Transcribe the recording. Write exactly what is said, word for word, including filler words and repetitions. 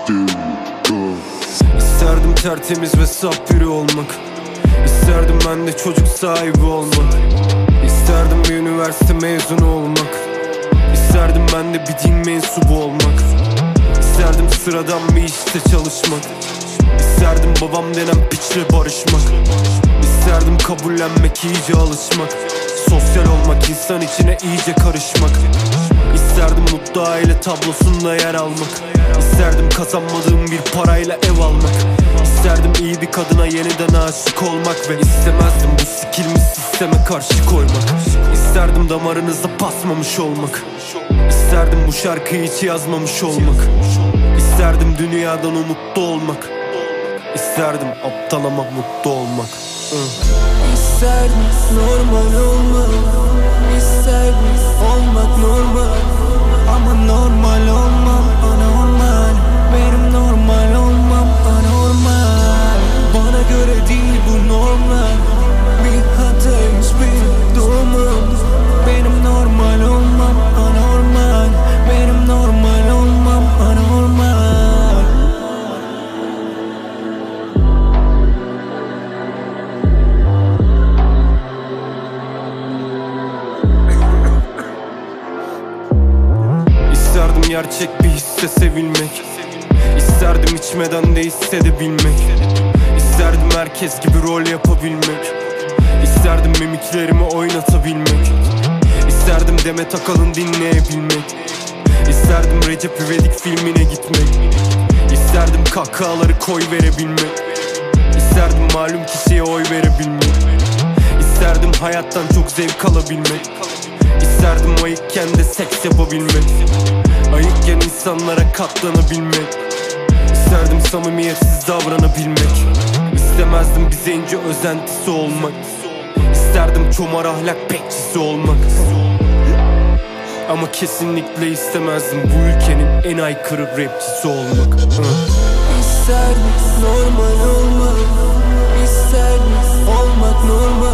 İsterdim tertemiz ve saf biri olmak. İsterdim ben de çocuk sahibi olmak. İsterdim bir üniversite mezunu olmak. İsterdim ben de bir din mensubu olmak. İsterdim sıradan bir işte çalışmak. İsterdim babam denen piçle barışmak. İsterdim kabullenmek, iyice alışmak. Sosyal olmak, insan içine iyice karışmak. İsterdim mutlu aile tablosunda yer almak. İsterdim kazanmadığım bir parayla ev almak. İsterdim iyi bir kadına yeniden aşık olmak. Ve istemezdim bu sikilmiş sisteme karşı koymak. İsterdim damarınızda basmamış olmak. İsterdim bu şarkıyı hiç yazmamış olmak. İsterdim dünyadan umutlu olmak. İsterdim aptal ama mutlu olmak. İsterdim normal olmak. İsterdim olmak normal. Ama normal olmam anormal. Benim normal olmam anormal. Bana göre değil bu normal. Bir hataymış bir doğumum. Benim normal olmam anormal. Benim normal olmam anormal. İsterdim gerçek bir hisse sevilmek. İsterdim içmeden de hissedebilmek. İsterdim herkes gibi rol yapabilmek. İsterdim mimiklerimi oynatabilmek. İsterdim Demet Akalın dinleyebilmek. İsterdim Recep İvedik filmine gitmek. İsterdim kahkahaları koy verebilmek. İsterdim malum kişiye oy verebilmek. İsterdim hayattan çok zevk alabilmek. İsterdim ayıkken de seks yapabilmek. Ayıkken insanlara katlanabilmek. İsterdim samimiyetsiz davranabilmek. İstemezdim bir zenci özentisi olmak. İsterdim çomar ahlak bekçisi olmak. Ama kesinlikle istemezdim bu ülkenin en aykırı rapçisi olmak. İsterdim normal olmak. İsterdim olmak normal.